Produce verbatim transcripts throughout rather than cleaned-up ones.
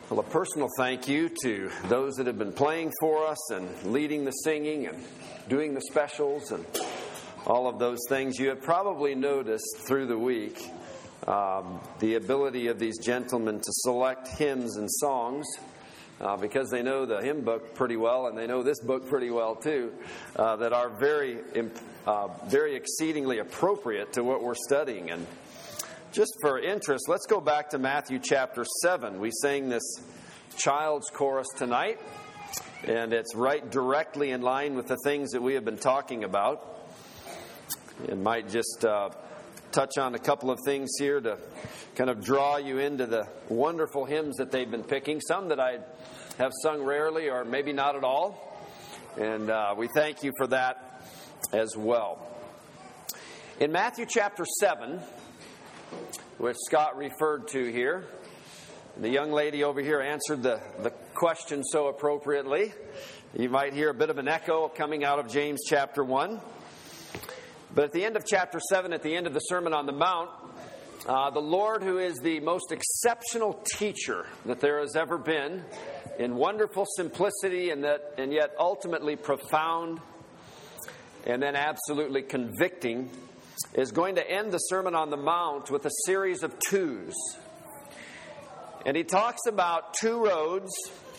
Well, a personal thank you to those that have been playing for us and leading the singing and doing the specials and all of those things. You have probably noticed through the week um, the ability of these gentlemen to select hymns and songs uh, because they know the hymn book pretty well, and they know this book pretty well too, uh, that are very, uh, very exceedingly appropriate to what we're studying. And just for interest, let's go back to Matthew chapter seven. We sang this child's chorus tonight, and it's right directly in line with the things that we have been talking about. It might just uh, touch on a couple of things here to kind of draw you into the wonderful hymns that they've been picking, some that I have sung rarely or maybe not at all. And uh, we thank you for that as well. In Matthew chapter seven, which Scott referred to here, the young lady over here answered the, the question so appropriately. You might hear a bit of an echo coming out of James chapter one. But at the end of chapter seven, at the end of the Sermon on the Mount, uh, the Lord, who is the most exceptional teacher that there has ever been, in wonderful simplicity and that, and yet ultimately profound and then absolutely convicting, is going to end the Sermon on the Mount with a series of twos. And he talks about two roads,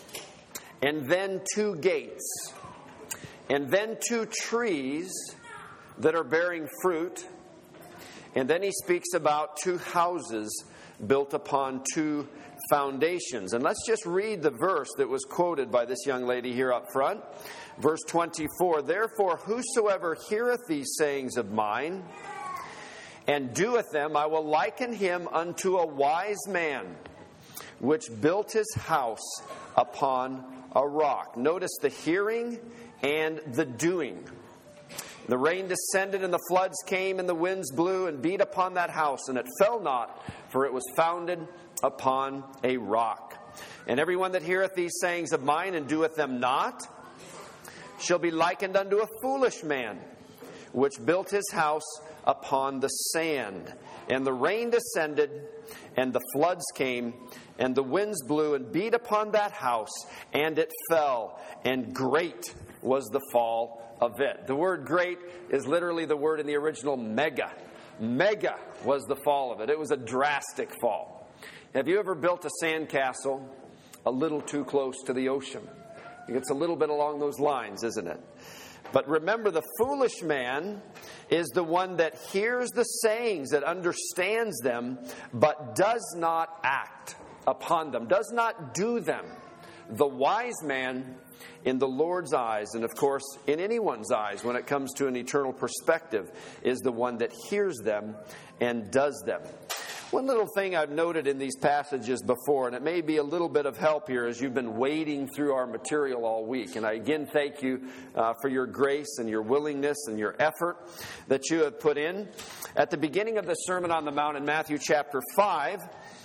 and then two gates, and then two trees that are bearing fruit, and then he speaks about two houses built upon two foundations. And let's just read the verse that was quoted by this young lady here up front. Verse twenty-four, "Therefore whosoever heareth these sayings of mine, and doeth them, I will liken him unto a wise man, which built his house upon a rock." Notice the hearing and the doing. "The rain descended, and the floods came, and the winds blew and beat upon that house, and it fell not, for it was founded upon a rock. And everyone that heareth these sayings of mine, and doeth them not, shall be likened unto a foolish man, which built his house upon the sand. And the rain descended, and the floods came, and the winds blew and beat upon that house, and it fell, and great was the fall of it." The word "great" is literally the word in the original mega. Mega was the fall of it. It was a drastic fall. Have you ever built a sandcastle a little too close to the ocean? It's a little bit along those lines, isn't it? But remember, the foolish man is the one that hears the sayings, that understands them, but does not act upon them, does not do them. The wise man, in the Lord's eyes, and of course in anyone's eyes when it comes to an eternal perspective, is the one that hears them and does them. One little thing I've noted in these passages before, and it may be a little bit of help here as you've been wading through our material all week. And I again thank you uh, for your grace and your willingness and your effort that you have put in. At the beginning of the Sermon on the Mount in Matthew chapter five,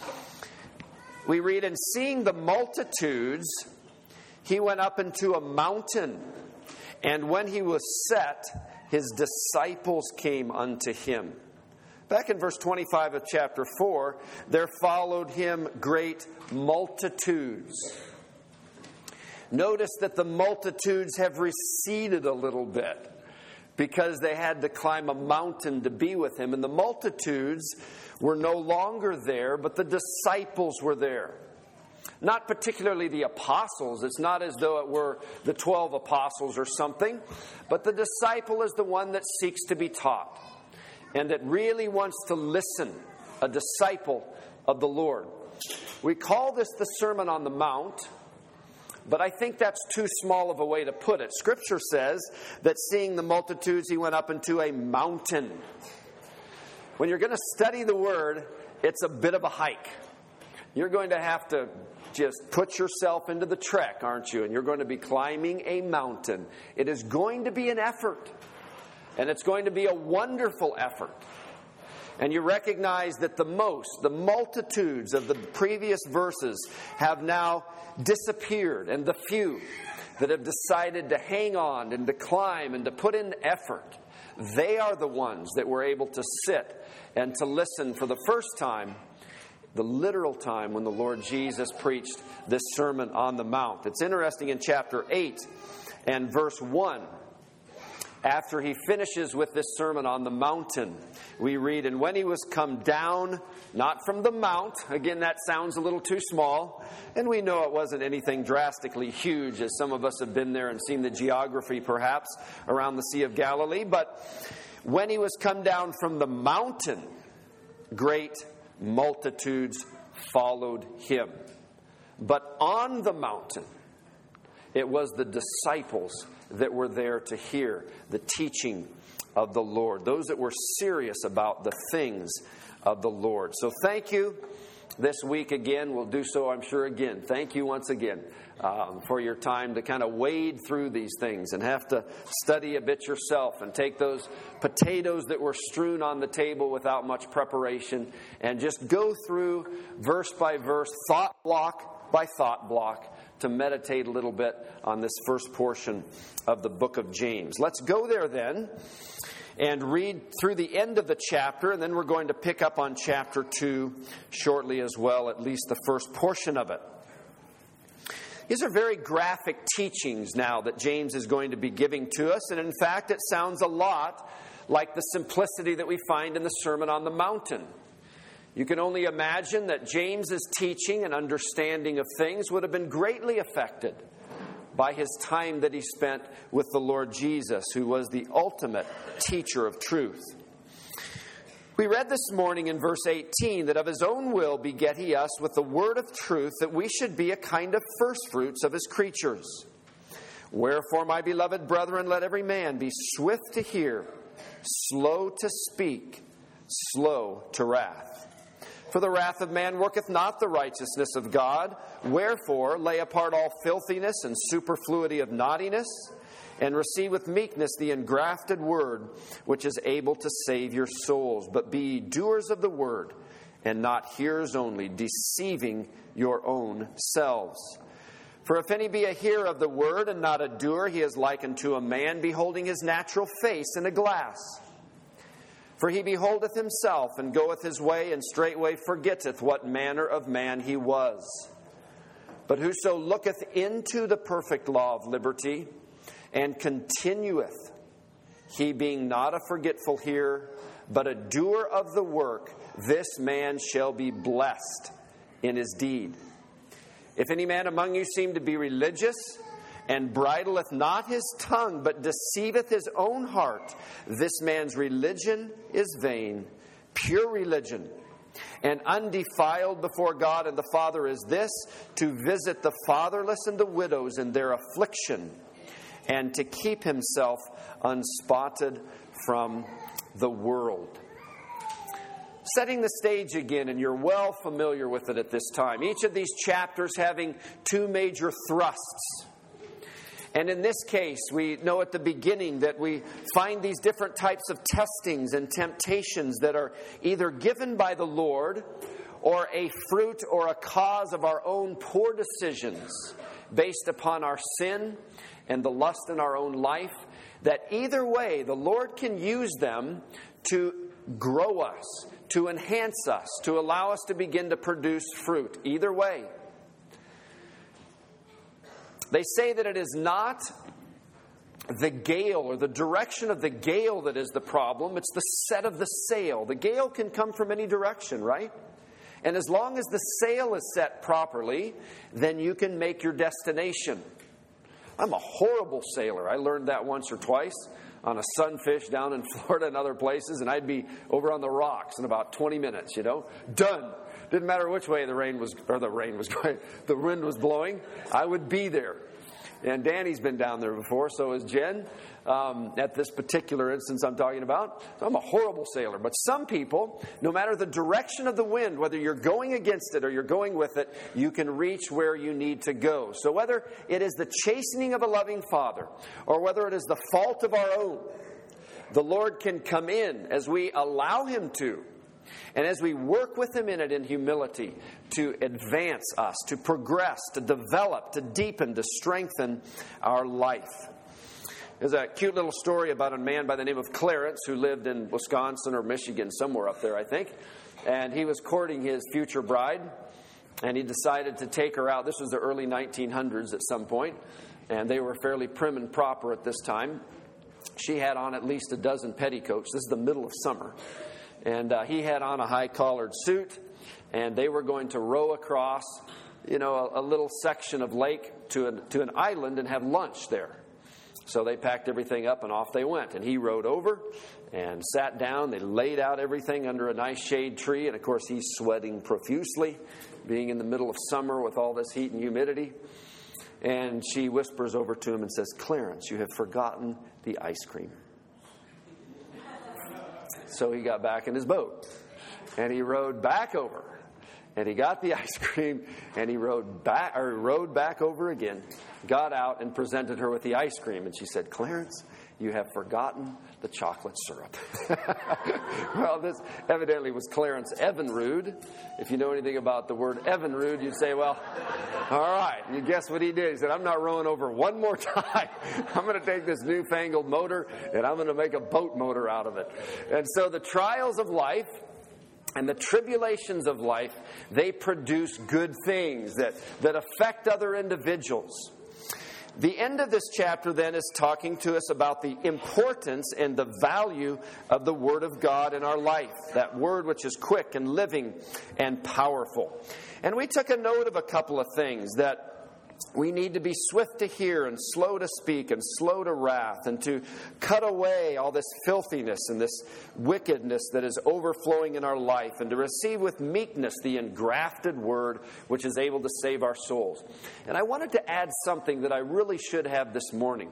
we read, "And seeing the multitudes, he went up into a mountain. And when he was set, his disciples came unto him." Back in verse twenty-five of chapter four, "There followed him great multitudes." Notice that the multitudes have receded a little bit because they had to climb a mountain to be with him. And the multitudes were no longer there, but the disciples were there. Not particularly the apostles. It's not as though it were the twelve apostles or something. But the disciple is the one that seeks to be taught, and that really wants to listen, a disciple of the Lord. We call this the Sermon on the Mount, but I think that's too small of a way to put it. Scripture says that seeing the multitudes, he went up into a mountain. When you're going to study the Word, it's a bit of a hike. You're going to have to just put yourself into the trek, aren't you? And you're going to be climbing a mountain. It is going to be an effort. And it's going to be a wonderful effort. And you recognize that the most, the multitudes of the previous verses have now disappeared. And the few that have decided to hang on and to climb and to put in effort, they are the ones that were able to sit and to listen for the first time the literal time when the Lord Jesus preached this Sermon on the Mount. It's interesting in chapter eight and verse one. After he finishes with this Sermon on the Mountain, we read, "And when he was come down, not from the mount," again, that sounds a little too small, and we know it wasn't anything drastically huge, as some of us have been there and seen the geography, perhaps, around the Sea of Galilee. But when he was come down from the mountain, great multitudes followed him. But on the mountain, it was the disciples that were there to hear the teaching of the Lord, those that were serious about the things of the Lord. So thank you this week again. We'll do so, I'm sure, again. Thank you once again um, for your time to kind of wade through these things and have to study a bit yourself and take those potatoes that were strewn on the table without much preparation and just go through verse by verse, thought block by thought block, to meditate a little bit on this first portion of the book of James. Let's go there then and read through the end of the chapter, and then we're going to pick up on chapter two shortly as well, at least the first portion of it. These are very graphic teachings now that James is going to be giving to us, and in fact it sounds a lot like the simplicity that we find in the Sermon on the Mountain. You can only imagine that James's teaching and understanding of things would have been greatly affected by his time that he spent with the Lord Jesus, who was the ultimate teacher of truth. We read this morning in verse eighteen that of his own will beget he us with the word of truth, that we should be a kind of firstfruits of his creatures. Wherefore, my beloved brethren, let every man be swift to hear, slow to speak, slow to wrath. For the wrath of man worketh not the righteousness of God. Wherefore, lay apart all filthiness and superfluity of naughtiness, and receive with meekness the engrafted word, which is able to save your souls. But be ye doers of the word, and not hearers only, deceiving your own selves. For if any be a hearer of the word, and not a doer, he is like unto a man beholding his natural face in a glass. For he beholdeth himself, and goeth his way, and straightway forgetteth what manner of man he was. But whoso looketh into the perfect law of liberty, and continueth, he being not a forgetful hearer, but a doer of the work, this man shall be blessed in his deed. If any man among you seem to be religious, and bridleth not his tongue, but deceiveth his own heart, this man's religion is vain. Pure religion and undefiled before God and the Father is this, to visit the fatherless and the widows in their affliction, and to keep himself unspotted from the world. Setting the stage again, and you're well familiar with it at this time. Each of these chapters having two major thrusts. And in this case, we know at the beginning that we find these different types of testings and temptations that are either given by the Lord or a fruit or a cause of our own poor decisions based upon our sin and the lust in our own life, that either way, the Lord can use them to grow us, to enhance us, to allow us to begin to produce fruit. Either way. They say that it is not the gale or the direction of the gale that is the problem. It's the set of the sail. The gale can come from any direction, right? And as long as the sail is set properly, then you can make your destination. I'm a horrible sailor. I learned that once or twice on a sunfish down in Florida and other places, and I'd be over on the rocks in about twenty minutes, you know. Done. Didn't matter which way the rain was, or the rain was going, the wind was blowing, I would be there. And Danny's been down there before, so has Jen, um, at this particular instance I'm talking about. So I'm a horrible sailor. But some people, no matter the direction of the wind, whether you're going against it or you're going with it, you can reach where you need to go. So whether it is the chastening of a loving Father, or whether it is the fault of our own, the Lord can come in as we allow Him to. And as we work with Him in it in humility to advance us, to progress, to develop, to deepen, to strengthen our life. There's a cute little story about a man by the name of Clarence who lived in Wisconsin or Michigan, somewhere up there, I think. and he was courting his future bride, and he decided to take her out. This was the early nineteen hundreds at some point, and they were fairly prim and proper at this time. She had on at least a dozen petticoats. This is the middle of summer. And uh, he had on a high-collared suit, and they were going to row across, you know, a, a little section of lake to an, to an island and have lunch there. So they packed everything up and off they went. And he rowed over and sat down. They laid out everything under a nice shade tree. And, of course, he's sweating profusely, being in the middle of summer with all this heat and humidity. And she whispers over to him and says, "Clarence, you have forgotten the ice cream." So he got back in his boat, and he rowed back over, and he got the ice cream, and he rowed back, or rowed back over again, got out and presented her with the ice cream, and she said, "Clarence, you have forgotten the chocolate syrup." Well, this evidently was Clarence Evinrude. If you know anything about the word Evinrude, you'd say, well, all right. You guess what he did? He said, "I'm not rowing over one more time. I'm going to take this newfangled motor, and I'm going to make a boat motor out of it." And so the trials of life and the tribulations of life, they produce good things that, that affect other individuals. The end of this chapter then is talking to us about the importance and the value of the Word of God in our life. That Word which is quick and living and powerful. And we took a note of a couple of things, that we need to be swift to hear and slow to speak and slow to wrath, and to cut away all this filthiness and this wickedness that is overflowing in our life, and to receive with meekness the engrafted word which is able to save our souls. And I wanted to add something that I really should have this morning.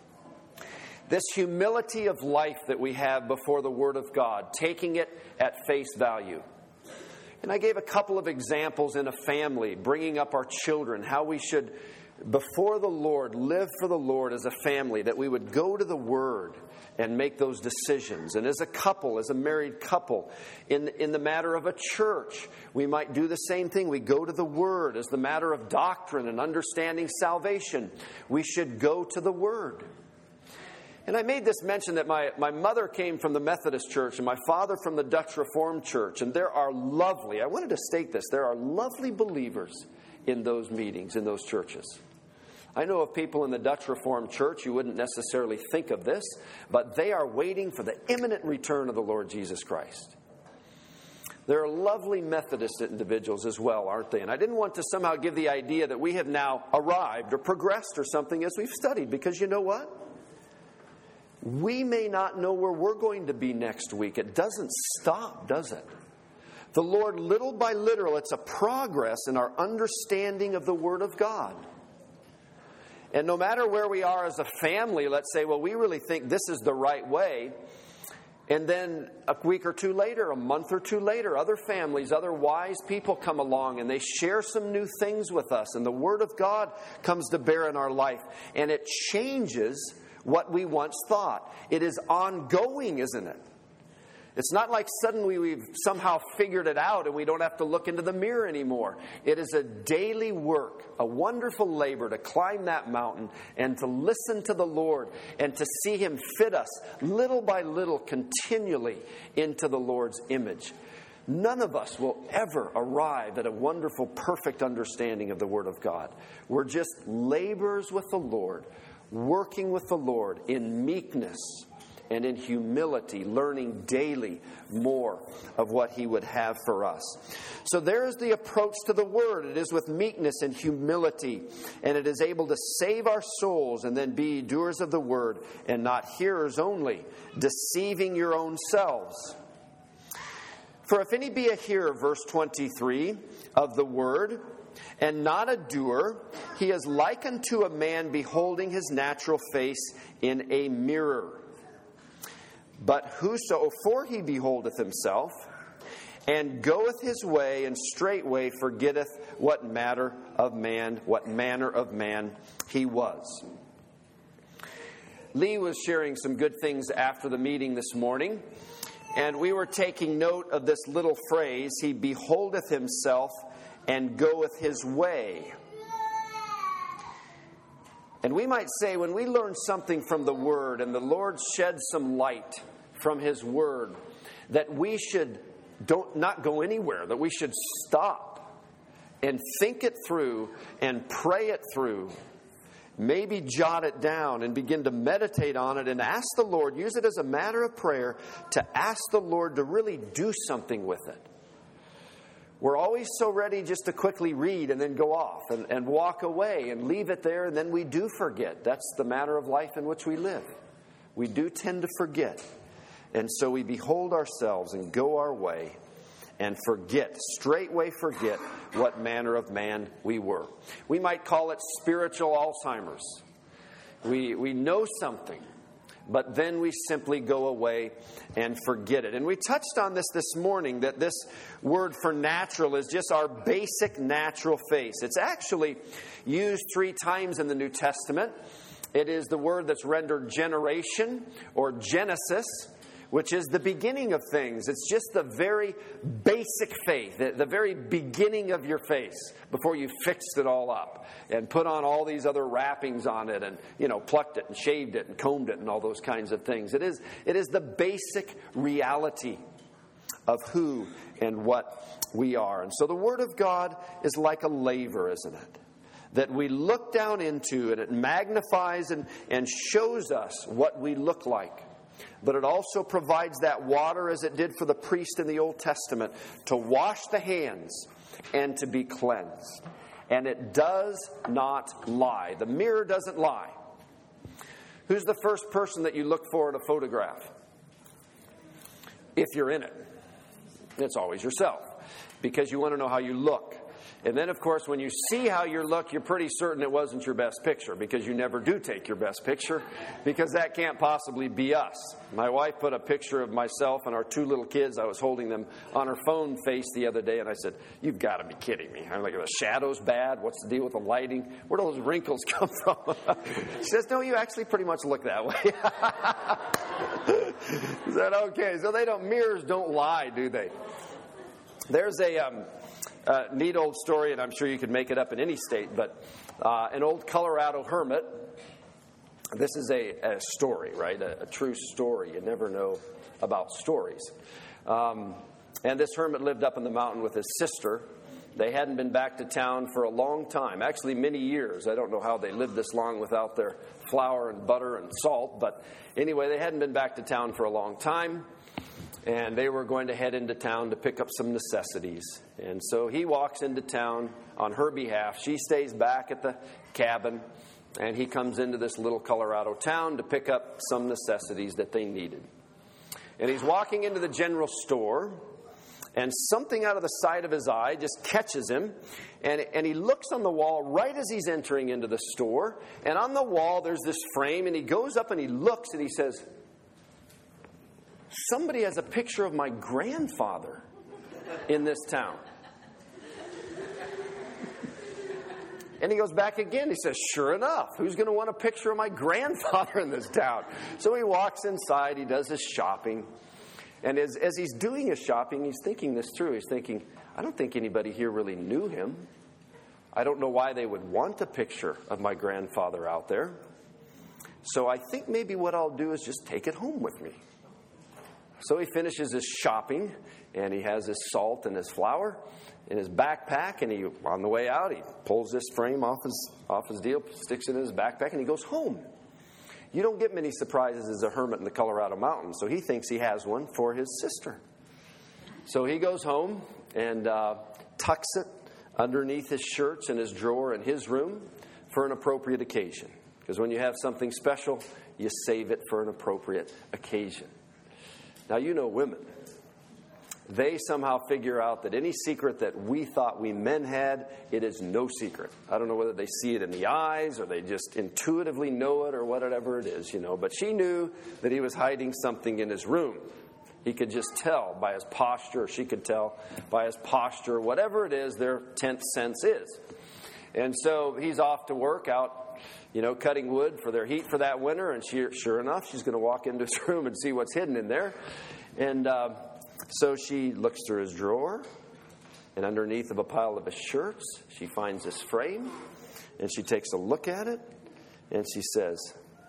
This humility of life that we have before the Word of God, taking it at face value. And I gave a couple of examples in a family, bringing up our children, how we should, before the Lord, live for the Lord as a family, that we would go to the Word and make those decisions. And as a couple, as a married couple, in, in the matter of a church, we might do the same thing. We go to the Word. As the matter of doctrine and understanding salvation, we should go to the Word. And I made this mention that my, my mother came from the Methodist Church and my father from the Dutch Reformed Church. And there are lovely, I wanted to state this, there are lovely believers in those meetings, in those churches. I know of people in the Dutch Reformed Church, you wouldn't necessarily think of this, but they are waiting for the imminent return of the Lord Jesus Christ. There are lovely Methodist individuals as well, aren't they? And I didn't want to somehow give the idea that we have now arrived or progressed or something as we've studied, because you know what? We may not know where we're going to be next week. It doesn't stop, does it? The Lord, little by little, it's a progress in our understanding of the Word of God. And no matter where we are as a family, let's say, well, we really think this is the right way. And then a week or two later, a month or two later, other families, other wise people come along and they share some new things with us. And the Word of God comes to bear in our life. And it changes what we once thought. It is ongoing, isn't it? It's not like suddenly we've somehow figured it out and we don't have to look into the mirror anymore. It is a daily work, a wonderful labor to climb that mountain and to listen to the Lord and to see Him fit us little by little continually into the Lord's image. None of us will ever arrive at a wonderful, perfect understanding of the Word of God. We're just laborers with the Lord, working with the Lord in meekness and in humility, learning daily more of what He would have for us. So there is the approach to the Word. It is with meekness and humility, and it is able to save our souls and then be doers of the Word and not hearers only, deceiving your own selves. For if any be a hearer, verse twenty-three, of the Word, and not a doer, he is like unto a man beholding his natural face in a mirror. But whoso, for he beholdeth himself, and goeth his way, and straightway forgetteth what matter of man, what manner of man he was. Lee was sharing some good things after the meeting this morning, and we were taking note of this little phrase, he beholdeth himself and goeth his way. And we might say, when we learn something from the Word and the Lord sheds some light from His Word, that we should don't not go anywhere, that we should stop and think it through and pray it through. Maybe jot it down and begin to meditate on it and ask the Lord, use it as a matter of prayer to ask the Lord to really do something with it. We're always so ready just to quickly read and then go off and, and walk away and leave it there, and then we do forget. That's the matter of life in which we live. We do tend to forget. And so we behold ourselves and go our way and forget, straightway forget what manner of man we were. We might call it spiritual Alzheimer's. We, we know something, but then we simply go away and forget it. And we touched on this this morning, that this word for natural is just our basic natural face. It's actually used three times in the New Testament. It is the word that's rendered generation or Genesis, which is the beginning of things. It's just the very basic faith, the, the very beginning of your face before you fixed it all up and put on all these other wrappings on it and, you know, plucked it and shaved it and combed it and all those kinds of things. It is, it is the basic reality of who and what we are. And so the Word of God is like a laver, isn't it? That we look down into, and it magnifies and, and shows us what we look like. But it also provides that water, as it did for the priest in the Old Testament, to wash the hands and to be cleansed. And it does not lie. The mirror doesn't lie. Who's the first person that you look for in a photograph? If you're in it. It's always yourself, because you want to know how you look. And then, of course, when you see how you look, you're pretty certain it wasn't your best picture, because you never do take your best picture, because that can't possibly be us. My wife put a picture of myself and our two little kids. I was holding them on her phone face the other day, and I said, "You've got to be kidding me." I'm like, "Are the shadows bad? What's the deal with the lighting? Where do those wrinkles come from?" She says, "No, you actually pretty much look that way." I said, "Okay." So they don't, mirrors don't lie, do they? There's a... Um, Uh, neat old story, and I'm sure you could make it up in any state, but uh, an old Colorado hermit. This is a, a story, right? A, a true story. You never know about stories. Um, and this hermit lived up in the mountain with his sister. They hadn't been back to town for a long time, actually many years. I don't know how they lived this long without their flour and butter and salt, but anyway, they hadn't been back to town for a long time. And they were going to head into town to pick up some necessities. And so he walks into town on her behalf. She stays back at the cabin. And he comes into this little Colorado town to pick up some necessities that they needed. And he's walking into the general store. And something out of the side of his eye just catches him. And, and he looks on the wall right as he's entering into the store. And on the wall there's this frame. And he goes up and he looks and he says, "Somebody has a picture of my grandfather in this town." And he goes back again. He says, "Sure enough, who's going to want a picture of my grandfather in this town?" So he walks inside. He does his shopping. And as, as he's doing his shopping, he's thinking this through. He's thinking, I don't think anybody here really knew him. I don't know why they would want a picture of my grandfather out there. So I think maybe what I'll do is just take it home with me. So he finishes his shopping, and he has his salt and his flour in his backpack, and he, on the way out, he pulls this frame off his off his deal, sticks it in his backpack, and he goes home. You don't get many surprises as a hermit in the Colorado mountains, so he thinks he has one for his sister. So he goes home and uh, tucks it underneath his shirts in his drawer in his room for an appropriate occasion. Because when you have something special, you save it for an appropriate occasion. Now, you know women. They somehow figure out that any secret that we thought we men had, it is no secret. I don't know whether they see it in the eyes or they just intuitively know it or whatever it is, you know. But she knew that he was hiding something in his room. He could just tell by his posture. She could tell by his posture. Whatever it is, their tenth sense is. And so he's off to work out, you know, cutting wood for their heat for that winter. And she, sure enough, she's going to walk into his room and see what's hidden in there. And uh, so she looks through his drawer. And underneath of a pile of his shirts, she finds this frame. And she takes a look at it. And she says,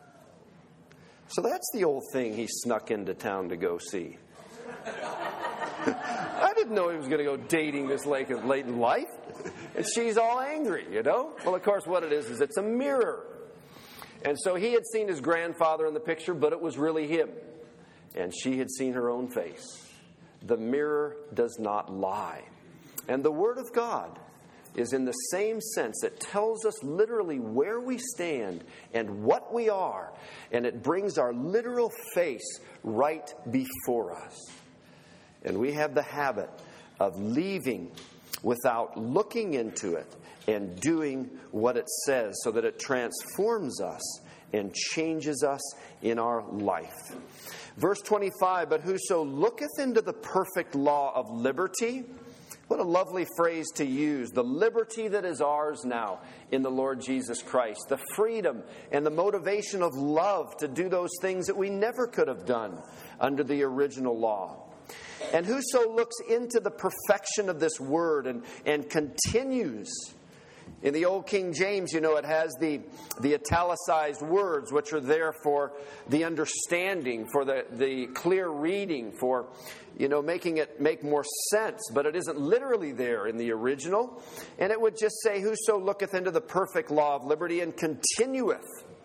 "So that's the old thing he snuck into town to go see." I didn't know he was going to go dating this late late in life. And she's all angry, you know? Well, of course, what it is is it's a mirror. And so he had seen his grandfather in the picture, but it was really him. And she had seen her own face. The mirror does not lie. And the Word of God is in the same sense. It tells us literally where we stand and what we are. And it brings our literal face right before us. And we have the habit of leaving without looking into it and doing what it says so that it transforms us and changes us in our life. Verse twenty-five, but whoso looketh into the perfect law of liberty. What a lovely phrase to use. The liberty that is ours now in the Lord Jesus Christ. The freedom and the motivation of love to do those things that we never could have done under the original law. And whoso looks into the perfection of this word and, and continues. In the Old King James, you know, it has the, the italicized words, which are there for the understanding, for the, the clear reading, for, you know, making it make more sense. But it isn't literally there in the original. And it would just say, whoso looketh into the perfect law of liberty and continueth,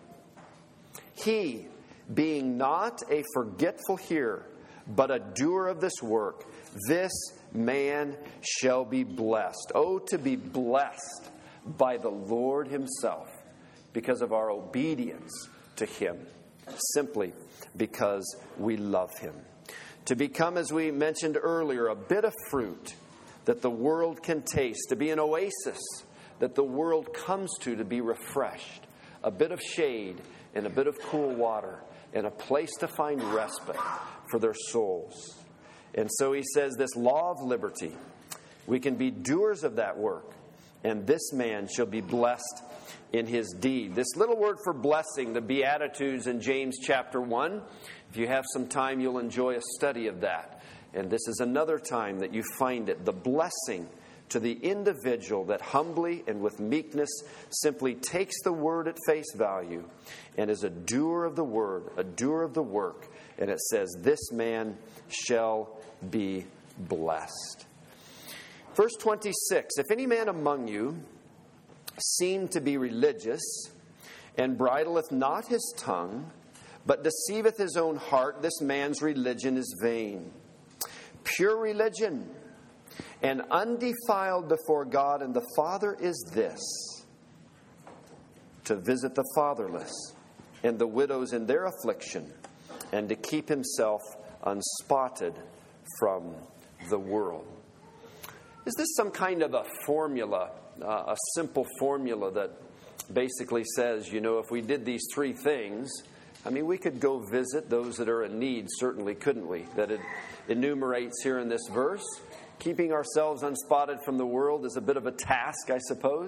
he, being not a forgetful hearer, but a doer of this work, this man shall be blessed. Oh, to be blessed by the Lord himself because of our obedience to him, simply because we love him. To become, as we mentioned earlier, a bit of fruit that the world can taste, to be an oasis that the world comes to to be refreshed, a bit of shade and a bit of cool water, and a place to find respite for their souls. And so he says this law of liberty, we can be doers of that work, and this man shall be blessed in his deed. This little word for blessing, the Beatitudes in James chapter one, if you have some time, you'll enjoy a study of that. And this is another time that you find it, the blessing to the individual that humbly and with meekness simply takes the word at face value and is a doer of the word, a doer of the work. And it says, this man shall be blessed. Verse twenty-six, if any man among you seem to be religious, and bridleth not his tongue, but deceiveth his own heart, this man's religion is vain. Pure religion and undefiled before God and the Father is this, to visit the fatherless and the widows in their affliction, and to keep himself unspotted from the world. Is this some kind of a formula, uh, a simple formula that basically says, you know, if we did these three things, I mean, we could go visit those that are in need, certainly, couldn't we? That it enumerates here in this verse. Keeping ourselves unspotted from the world is a bit of a task, I suppose.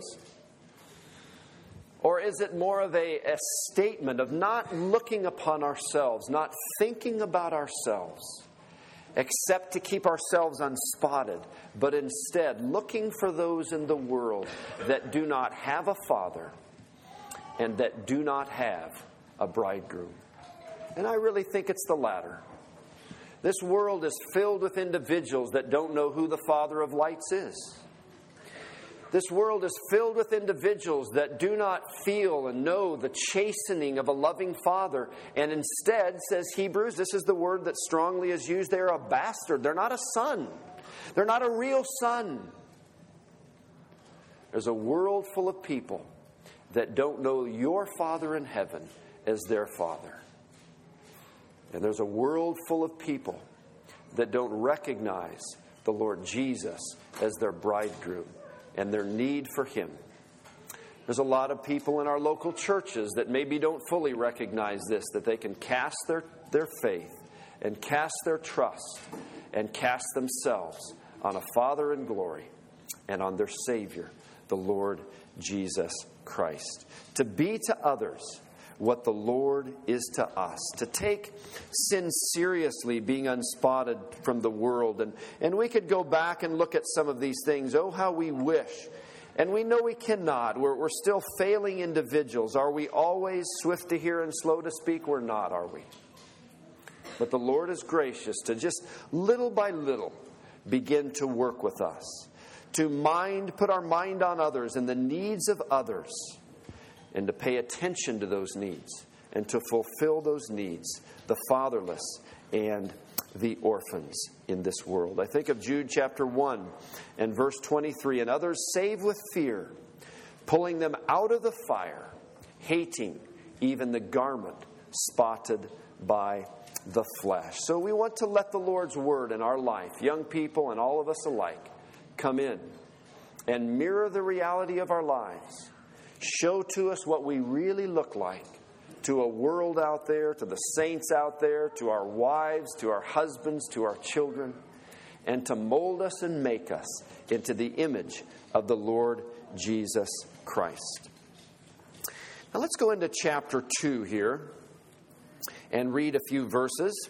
Or is it more of a, a statement of not looking upon ourselves, not thinking about ourselves, except to keep ourselves unspotted, but instead looking for those in the world that do not have a father and that do not have a bridegroom? And I really think it's the latter. This world is filled with individuals that don't know who the Father of lights is. This world is filled with individuals that do not feel and know the chastening of a loving Father, and instead, says Hebrews, this is the word that strongly is used, they're a bastard. They're not a son. They're not a real son. There's a world full of people that don't know your Father in heaven as their Father. And there's a world full of people that don't recognize the Lord Jesus as their bridegroom and their need for him. There's a lot of people in our local churches that maybe don't fully recognize this, that they can cast their, their faith and cast their trust and cast themselves on a Father in glory and on their Savior, the Lord Jesus Christ. To be to others what the Lord is to us. To take sin seriously, being unspotted from the world. And, and we could go back and look at some of these things. Oh, how we wish. And we know we cannot. We're, we're still failing individuals. Are we always swift to hear and slow to speak? We're not, are we? But the Lord is gracious to just little by little begin to work with us, to mind, put our mind on others and the needs of others, and to pay attention to those needs and to fulfill those needs, the fatherless and the orphans in this world. I think of Jude chapter one and verse twenty-three, and others save with fear, pulling them out of the fire, hating even the garment spotted by the flesh. So we want to let the Lord's word in our life, young people and all of us alike, come in and mirror the reality of our lives. Show to us what we really look like to a world out there, to the saints out there, to our wives, to our husbands, to our children, and to mold us and make us into the image of the Lord Jesus Christ. Now let's go into chapter two here and read a few verses.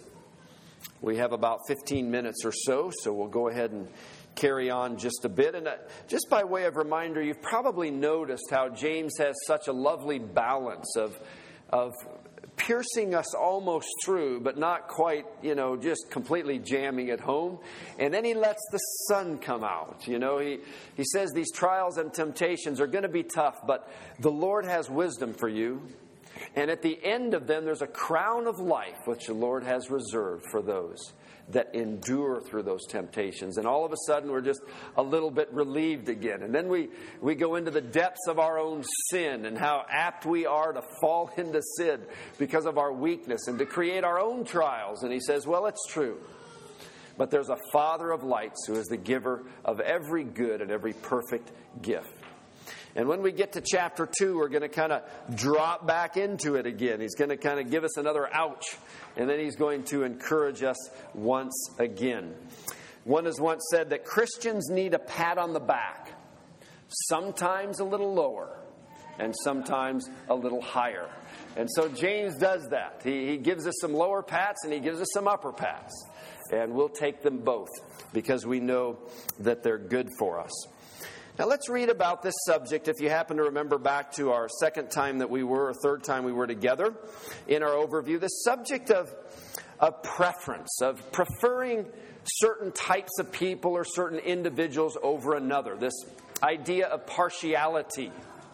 We have about fifteen minutes or so, so we'll go ahead and carry on just a bit. And just by way of reminder, you've probably noticed how James has such a lovely balance of, of piercing us almost through, but not quite, you know, just completely jamming it home. And then he lets the sun come out. You know, he, he says these trials and temptations are going to be tough, but the Lord has wisdom for you. And at the end of them, there's a crown of life which the Lord has reserved for those that endure through those temptations. And all of a sudden, we're just a little bit relieved again. And then we, we go into the depths of our own sin and how apt we are to fall into sin because of our weakness and to create our own trials. And he says, well, it's true. But there's a Father of lights who is the giver of every good and every perfect gift. And when we get to chapter two, we're going to kind of drop back into it again. He's going to kind of give us another ouch. And then he's going to encourage us once again. One has once said that Christians need a pat on the back. Sometimes a little lower. And sometimes a little higher. And so James does that. He, he gives us some lower pats and he gives us some upper pats. And we'll take them both because we know that they're good for us. Now let's read about this subject, if you happen to remember back to our second time that we were, or third time we were together in our overview, the subject of, of preference, of preferring certain types of people or certain individuals over another, this idea of partiality.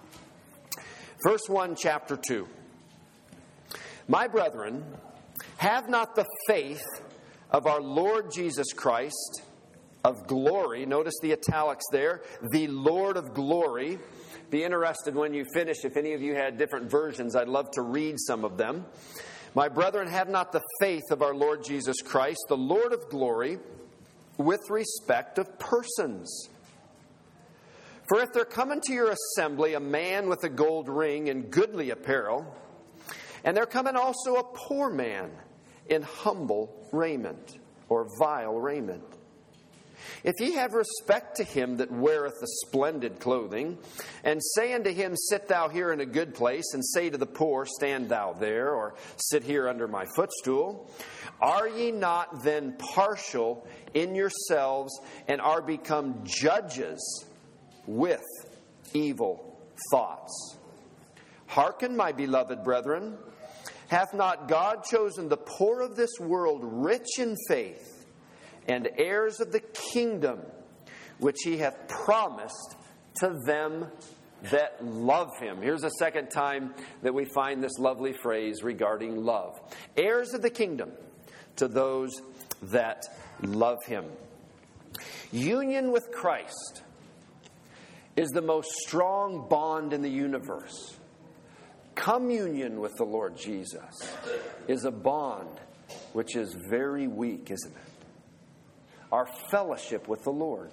Verse one, chapter two. My brethren, have not the faith of our Lord Jesus Christ, of glory. Notice the italics there. The Lord of glory. Be interested when you finish. If any of you had different versions, I'd love to read some of them. My brethren, have not the faith of our Lord Jesus Christ, the Lord of glory, with respect of persons. For if there come into your assembly a man with a gold ring and goodly apparel, and there come in also a poor man in humble raiment, or vile raiment, if ye have respect to him that weareth the splendid clothing, and say unto him, sit thou here in a good place, and say to the poor, stand thou there, or sit here under my footstool, are ye not then partial in yourselves, and are become judges with evil thoughts? Hearken, my beloved brethren, hath not God chosen the poor of this world rich in faith, and heirs of the kingdom, which he hath promised to them that love him? Here's a second time that we find this lovely phrase regarding love. Heirs of the kingdom to those that love him. Union with Christ is the most strong bond in the universe. Communion with the Lord Jesus is a bond which is very weak, isn't it? Our fellowship with the Lord.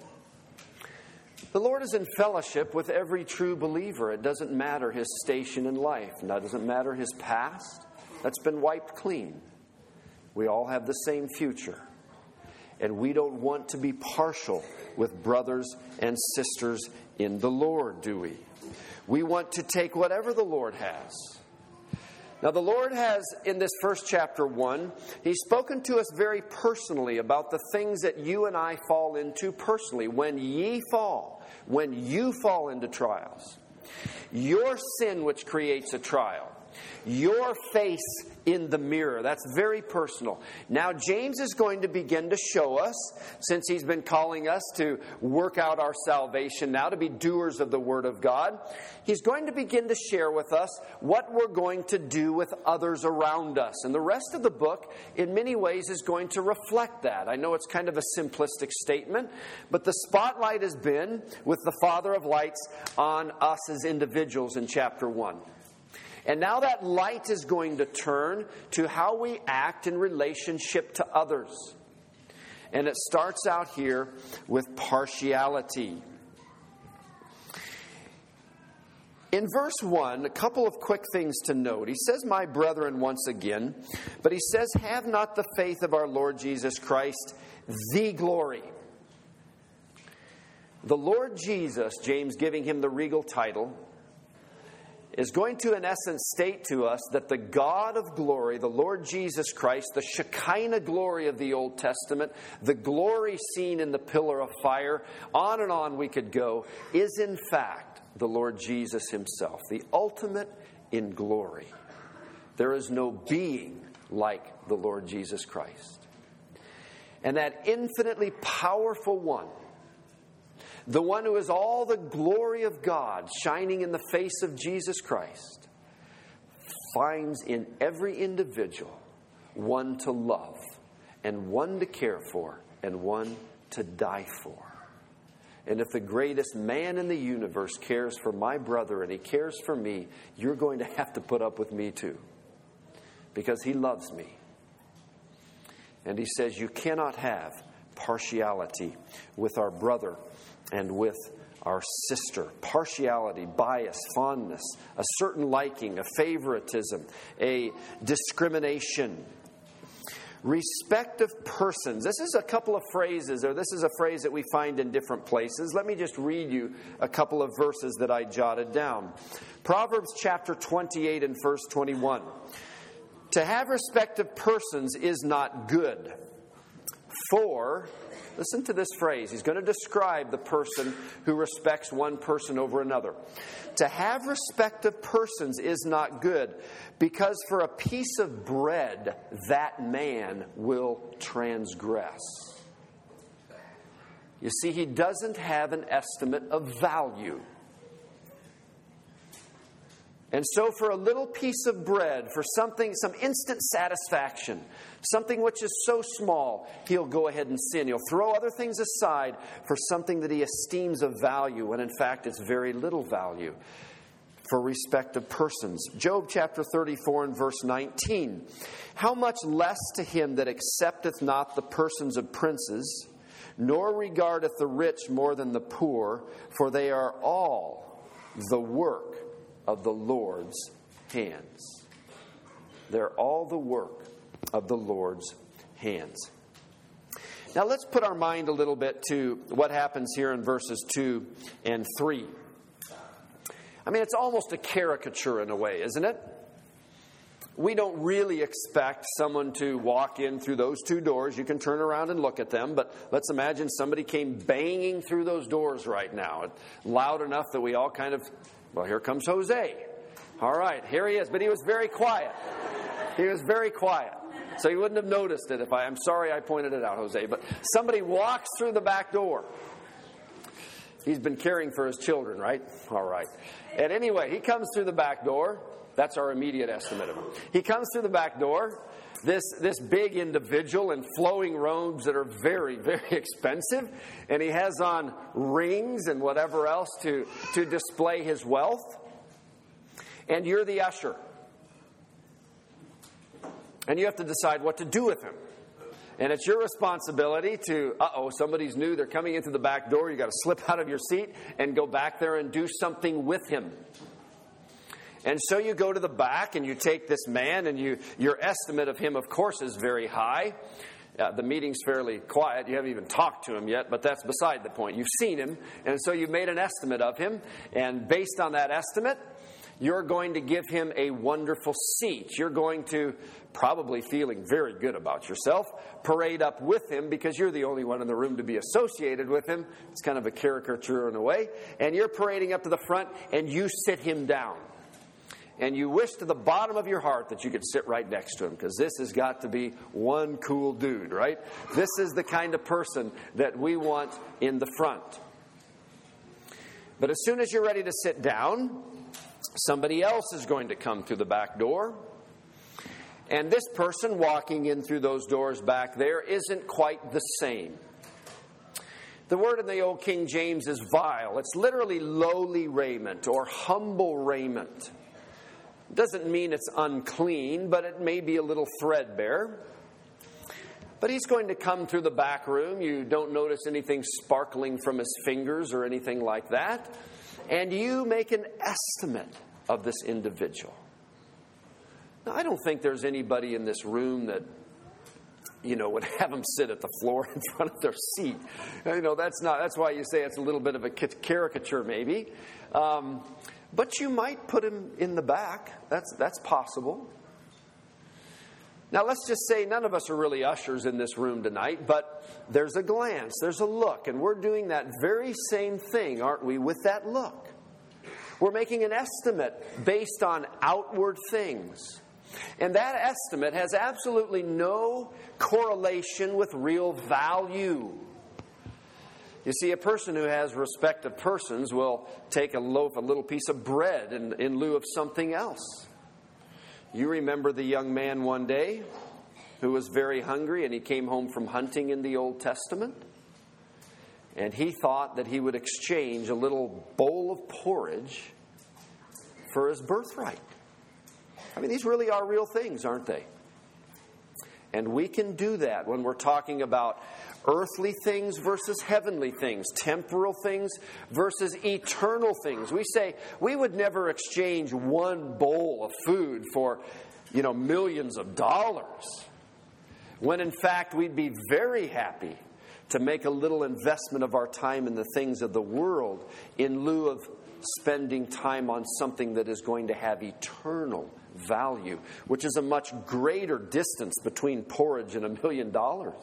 The Lord is in fellowship with every true believer. It doesn't matter his station in life. It doesn't matter his past. That's been wiped clean. We all have the same future. And we don't want to be partial with brothers and sisters in the Lord, do we? We want to take whatever the Lord has. Now, the Lord has, in this first chapter one, He's spoken to us very personally about the things that you and I fall into personally. When ye fall, when you fall into trials, your sin which creates a trial Your face in the mirror. That's very personal. Now, James is going to begin to show us, since he's been calling us to work out our salvation now, to be doers of the Word of God, he's going to begin to share with us what we're going to do with others around us. And the rest of the book, in many ways, is going to reflect that. I know it's kind of a simplistic statement, but the spotlight has been, with the Father of lights, on us as individuals in chapter one. And now that light is going to turn to how we act in relationship to others. And it starts out here with partiality. In verse one, a couple of quick things to note. He says, "My brethren," once again, but he says, "Have not the faith of our Lord Jesus Christ, the glory." The Lord Jesus, James giving him the regal title, is going to, in essence, state to us that the God of glory, the Lord Jesus Christ, the Shekinah glory of the Old Testament, the glory seen in the pillar of fire, on and on we could go, is in fact the Lord Jesus himself, the ultimate in glory. There is no being like the Lord Jesus Christ. And that infinitely powerful one, the one who is all the glory of God shining in the face of Jesus Christ, finds in every individual one to love, and one to care for, and one to die for. And if the greatest man in the universe cares for my brother and he cares for me, you're going to have to put up with me too, because he loves me. And he says you cannot have partiality with our brother and with our sister. Partiality, bias, fondness, a certain liking, a favoritism, a discrimination. Respect of persons. This is a couple of phrases, or this is a phrase that we find in different places. Let me just read you a couple of verses that I jotted down. Proverbs chapter twenty-eight and verse twenty-one. To have respect of persons is not good, for... Listen to this phrase. He's going to describe the person who respects one person over another. To have respect of persons is not good, because for a piece of bread that man will transgress. You see, he doesn't have an estimate of value. And so for a little piece of bread, for something, some instant satisfaction, something which is so small, he'll go ahead and sin. He'll throw other things aside for something that he esteems of value, when in fact it's very little value. For respect of persons. Job chapter thirty-four and verse nineteen. How much less to him that accepteth not the persons of princes, nor regardeth the rich more than the poor, for they are all the work of the Lord's hands. They're all the work of the Lord's hands. Now let's put our mind a little bit to what happens here in verses two and three. I mean, it's almost a caricature in a way, isn't it? We don't really expect someone to walk in through those two doors. You can turn around and look at them, but let's imagine somebody came banging through those doors right now, loud enough that we all kind of... Well, here comes Jose. All right, here he is. But he was very quiet. He was very quiet. So you wouldn't have noticed it if I... I'm sorry I pointed it out, Jose. But somebody walks through the back door. He's been caring for his children, right? All right. And anyway, he comes through the back door. That's our immediate estimate of him. He comes through the back door. This this big individual in flowing robes that are very, very expensive. And he has on rings and whatever else to, to display his wealth. And you're the usher. And you have to decide what to do with him. And it's your responsibility to, uh-oh, somebody's new, they're coming into the back door. You've got to slip out of your seat and go back there and do something with him. And so you go to the back and you take this man, and you your estimate of him, of course, is very high. Uh, the meeting's fairly quiet. You haven't even talked to him yet, but that's beside the point. You've seen him, and so you've made an estimate of him. And based on that estimate, you're going to give him a wonderful seat. You're going to, probably feeling very good about yourself, parade up with him because you're the only one in the room to be associated with him. It's kind of a caricature in a way. And you're parading up to the front, and you sit him down. and you wish to the bottom of your heart that you could sit right next to him, because this has got to be one cool dude, right? This is the kind of person that we want in the front. But as soon as you're ready to sit down, somebody else is going to come through the back door. And this person walking in through those doors back there isn't quite the same. The word in the Old King James is vile. It's literally lowly raiment or humble raiment. It doesn't mean it's unclean, but it may be a little threadbare. But he's going to come through the back room. You don't notice anything sparkling from his fingers or anything like that. And you make an estimate of this individual. Now, I don't think there's anybody in this room that, you know, would have them sit at the floor in front of their seat. You know, that's not. That's why you say it's a little bit of a caricature, maybe. Um, but you might put him in the back. That's that's possible. Now, let's just say none of us are really ushers in this room tonight, but there's a glance, there's a look, and we're doing that very same thing, aren't we, with that look? We're making an estimate based on outward things. And that estimate has absolutely no correlation with real value. You see, a person who has respect of persons will take a loaf, a little piece of bread in, in lieu of something else. You remember the young man one day who was very hungry, and he came home from hunting in the Old Testament. And he thought that he would exchange a little bowl of porridge for his birthright. I mean, these really are real things, aren't they? And we can do that when we're talking about earthly things versus heavenly things, temporal things versus eternal things. We say we would never exchange one bowl of food for, you know, millions of dollars, when in fact we'd be very happy to make a little investment of our time in the things of the world in lieu of spending time on something that is going to have eternal value, which is a much greater distance between porridge and a million dollars.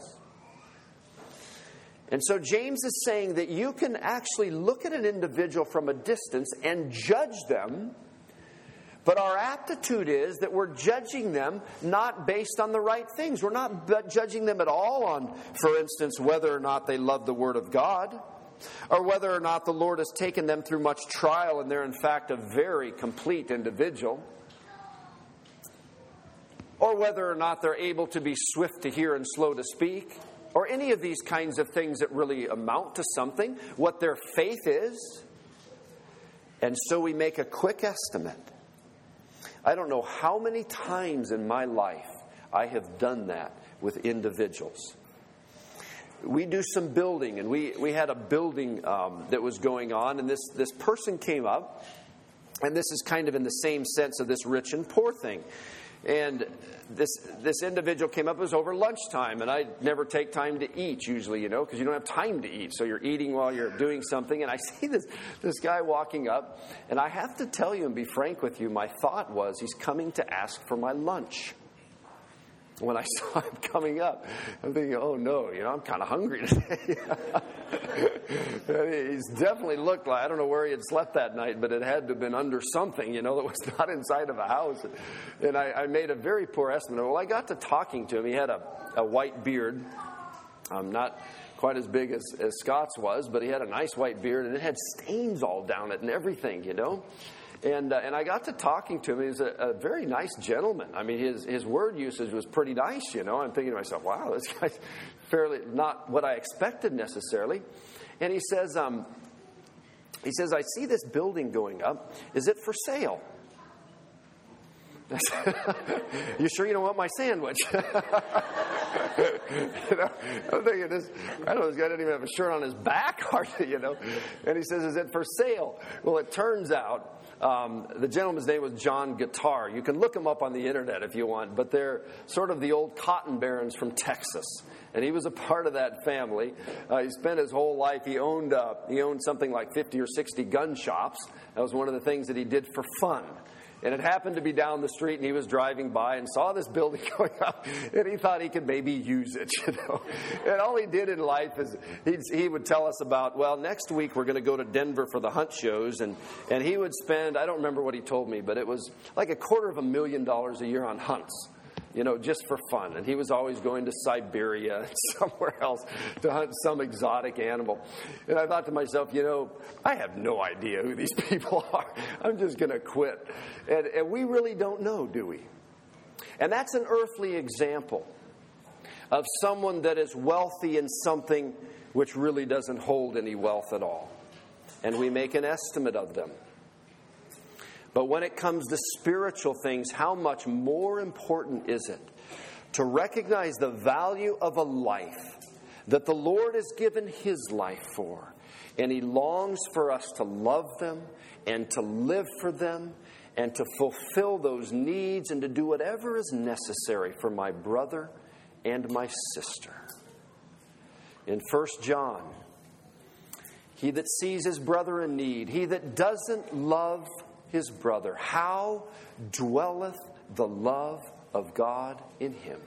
And so James is saying that you can actually look at an individual from a distance and judge them, but our aptitude is that we're judging them not based on the right things. We're not judging them at all on, for instance, whether or not they love the Word of God, or whether or not the Lord has taken them through much trial and they're in fact a very complete individual, or whether or not they're able to be swift to hear and slow to speak, or any of these kinds of things that really amount to something, what their faith is. And so we make a quick estimate. I don't know how many times in my life I have done that with individuals. We do some building, and we, we had a building um, that was going on, and this, this person came up, and this is kind of in the same sense of this rich and poor thing. And this this individual came up. It was over lunchtime, and I never take time to eat usually, you know, because you don't have time to eat. So you're eating while you're doing something. And I see this this guy walking up, and I have to tell you and be frank with you, my thought was he's coming to ask for my lunch. When I saw him coming up, I'm thinking, oh no, you know, I'm kind of hungry today. He's definitely looked like, I don't know where he had slept that night, but it had to have been under something, you know, that was not inside of a house. And I, I made a very poor estimate. Well, I got to talking to him. He had a, a white beard, um, not quite as big as, as Scott's was, but he had a nice white beard, and it had stains all down it and everything, you know. And uh, and I got to talking to him. He was a, a very nice gentleman. I mean, his his word usage was pretty nice, you know. I'm thinking to myself, wow, this guy's fairly not what I expected necessarily. And he says, um, he says, I see this building going up. Is it for sale? You sure you don't want my sandwich? You know, I'm thinking this. I don't know. This guy didn't even have a shirt on his back, hardly, you know. And he says, "Is it for sale?" Well, it turns out um, the gentleman's name was John Guitar. You can look him up on the internet if you want, but they're sort of the old cotton barons from Texas, and he was a part of that family. Uh, he spent his whole life. He owned uh, he owned something like fifty or sixty gun shops. That was one of the things that he did for fun. And it happened to be down the street, and he was driving by and saw this building going up, and he thought he could maybe use it, you know. And all he did in life is he'd, he would tell us about, well, next week we're going to go to Denver for the hunt shows, and, and he would spend, I don't remember what he told me, but it was like a quarter of a million dollars a year on hunts, you know, just for fun. And he was always going to Siberia and somewhere else to hunt some exotic animal. And I thought to myself, you know, I have no idea who these people are. I'm just going to quit. And, and we really don't know, do we? And that's an earthly example of someone that is wealthy in something which really doesn't hold any wealth at all. And we make an estimate of them. But when it comes to spiritual things, how much more important is it to recognize the value of a life that the Lord has given His life for? And He longs for us to love them and to live for them and to fulfill those needs and to do whatever is necessary for my brother and my sister. In First John, he that sees his brother in need, he that doesn't love his brother, how dwelleth the love of God in him?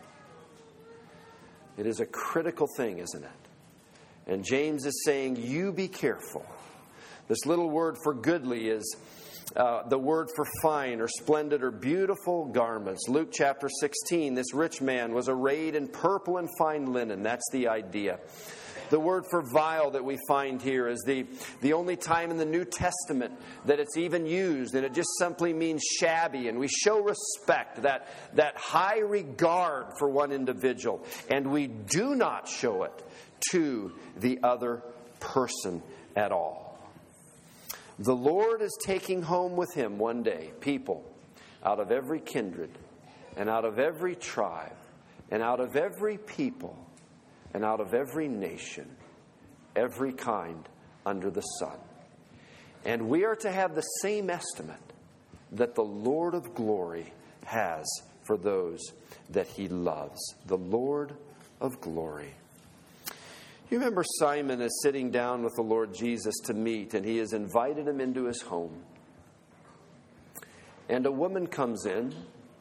It is a critical thing, isn't it? And James is saying, you be careful. This little word for goodly is uh, the word for fine or splendid or beautiful garments. Luke chapter sixteen, this rich man was arrayed in purple and fine linen. That's the idea. The word for vile that we find here is the, the only time in the New Testament that it's even used, and it just simply means shabby. And we show respect, that, that high regard for one individual, and we do not show it to the other person at all. The Lord is taking home with Him one day people out of every kindred, and out of every tribe, and out of every people, and out of every nation, every kind under the sun. And we are to have the same estimate that the Lord of glory has for those that He loves. The Lord of glory. You remember Simon is sitting down with the Lord Jesus to meet, and He has invited him into his home. And a woman comes in,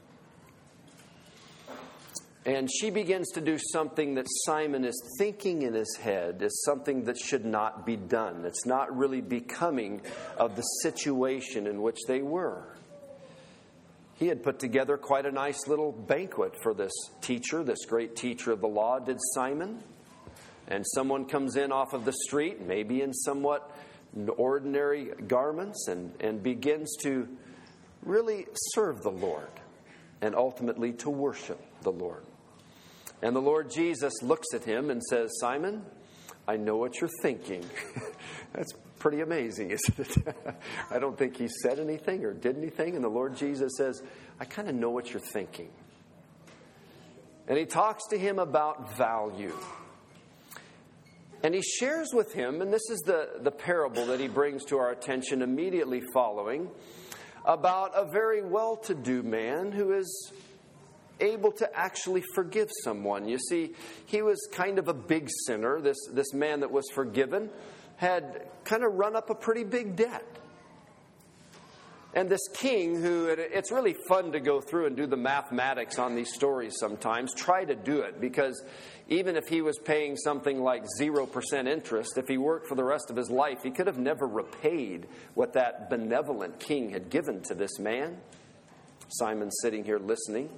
and she begins to do something that Simon is thinking in his head is something that should not be done. It's not really becoming of the situation in which they were. He had put together quite a nice little banquet for this teacher, this great teacher of the law, did Simon. And someone comes in off of the street, maybe in somewhat ordinary garments, and, and begins to really serve the Lord and ultimately to worship the Lord. And the Lord Jesus looks at him and says, Simon, I know what you're thinking. That's pretty amazing, isn't it? I don't think he said anything or did anything. And the Lord Jesus says, I kind of know what you're thinking. And he talks to him about value. And he shares with him, and this is the, the parable that he brings to our attention immediately following, about a very well-to-do man who is able to actually forgive someone. You see, he was kind of a big sinner. This, this man that was forgiven had kind of run up a pretty big debt. And this king, who, it's really fun to go through and do the mathematics on these stories sometimes, try to do it, because even if he was paying something like zero percent interest, if he worked for the rest of his life, he could have never repaid what that benevolent king had given to this man. Simon's sitting here listening.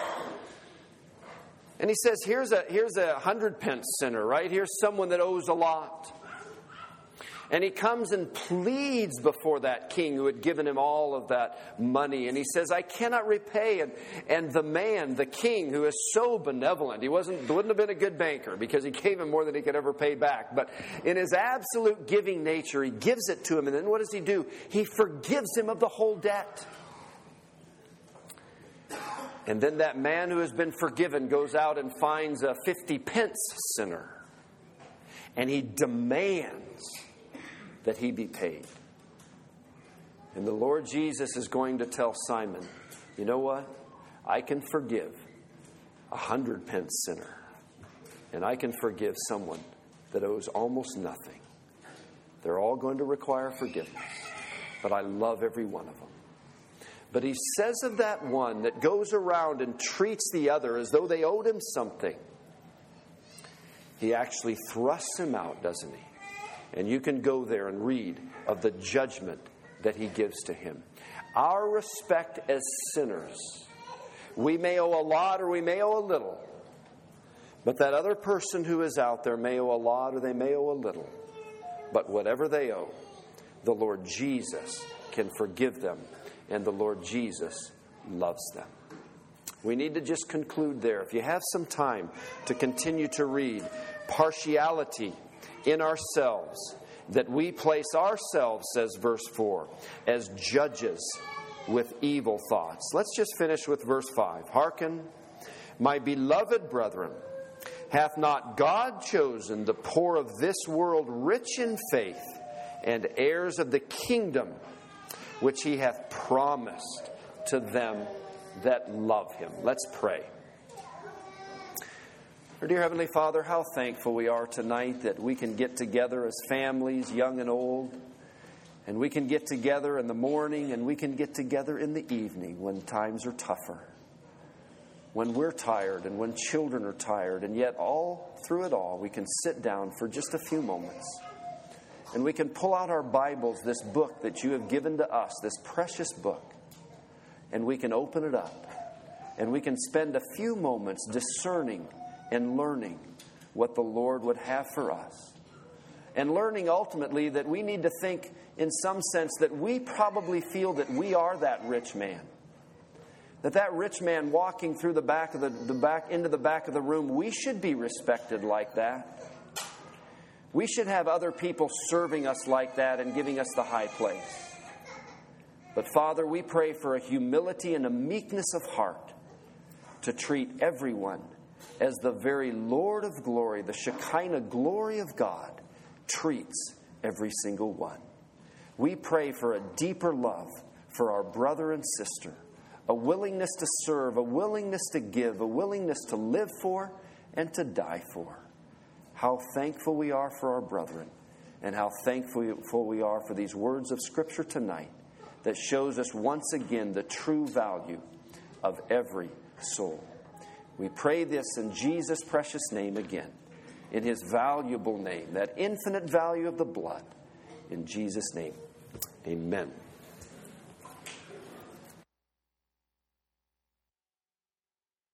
And he says, here's a, here's a hundred pence sinner, right? Here's someone that owes a lot. And he comes and pleads before that king who had given him all of that money. And he says, I cannot repay. And, and the man, the king, who is so benevolent, he wasn't wouldn't have been a good banker because he gave him more than he could ever pay back. But in his absolute giving nature, he gives it to him. And then what does he do? He forgives him of the whole debt. And then that man who has been forgiven goes out and finds a fifty pence sinner. And he demands that he be paid. And the Lord Jesus is going to tell Simon, you know what? I can forgive a hundred pence sinner. And I can forgive someone that owes almost nothing. They're all going to require forgiveness. But I love every one of them. But he says of that one that goes around and treats the other as though they owed him something, he actually thrusts him out, doesn't he? And you can go there and read of the judgment that he gives to him. Our respect as sinners, we may owe a lot or we may owe a little. But that other person who is out there may owe a lot or they may owe a little. But whatever they owe, the Lord Jesus can forgive them. And the Lord Jesus loves them. We need to just conclude there. If you have some time to continue to read, partiality in ourselves, that we place ourselves, says verse four, as judges with evil thoughts. Let's just finish with verse five. Hearken, my beloved brethren, hath not God chosen the poor of this world rich in faith and heirs of the kingdom which he hath promised to them that love him? Let's pray. Our dear Heavenly Father, how thankful we are tonight that we can get together as families, young and old, and we can get together in the morning and we can get together in the evening when times are tougher, when we're tired and when children are tired, and yet all through it all we can sit down for just a few moments and we can pull out our Bibles, this book that you have given to us, this precious book, and we can open it up and we can spend a few moments discerning and learning what the Lord would have for us. And learning ultimately that we need to think in some sense that we probably feel that we are that rich man. That that rich man walking through the back of the, the back into the back of the room, we should be respected like that. We should have other people serving us like that and giving us the high place. But Father, we pray for a humility and a meekness of heart to treat everyone as the very Lord of glory, the Shekinah glory of God, treats every single one. We pray for a deeper love for our brother and sister, a willingness to serve, a willingness to give, a willingness to live for and to die for. How thankful we are for our brethren, and how thankful we are for these words of Scripture tonight that shows us once again the true value of every soul. We pray this in Jesus' precious name again, in his valuable name, that infinite value of the blood. In Jesus' name, amen.